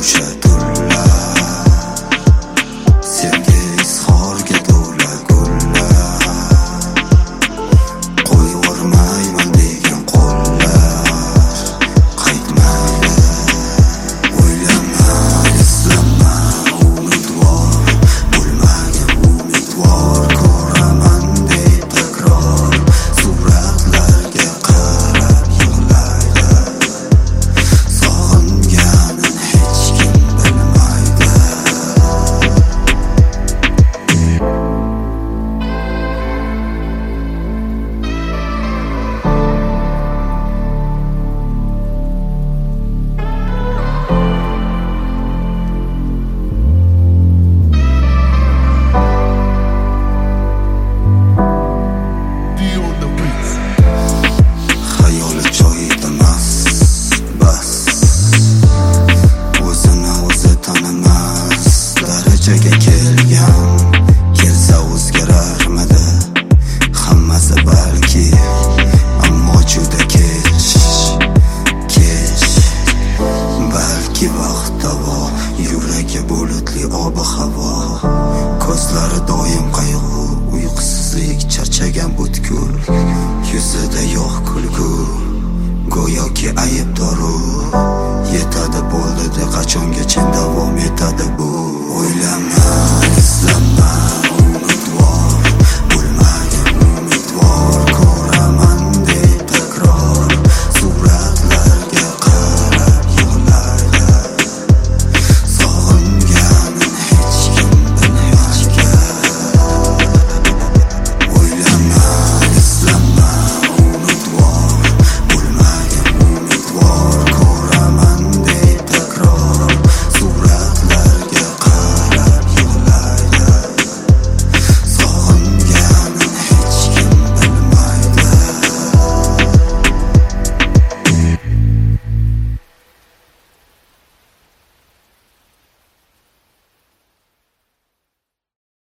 o'sha tunlar, sevgi izhorga to'la gullar, qo'yvormayman degan qo'llar qaytmaydi. O'ylama, izlama, umidvor bo'lmagin, umidvor ko'raman deb takror suratlarga qarab yig'laydi. Sog'inganin hech kim bilmaydi. Xayoli joyida mast, bas, o'zini o'zi tanimas darajaga kelgan. Kelsa o'zgararmidi hammasi balki, ammo juda kech, balki vaqt davo, yuragi bulutli ob-havo, ko'zlari doim qayg'u, uyqusizlik, charchagan butkul, yuzida yo'q kulgu, go'yoki aybdoru. Yetadi bo'ldi de qachongacha davom etadi bu? O'ylama,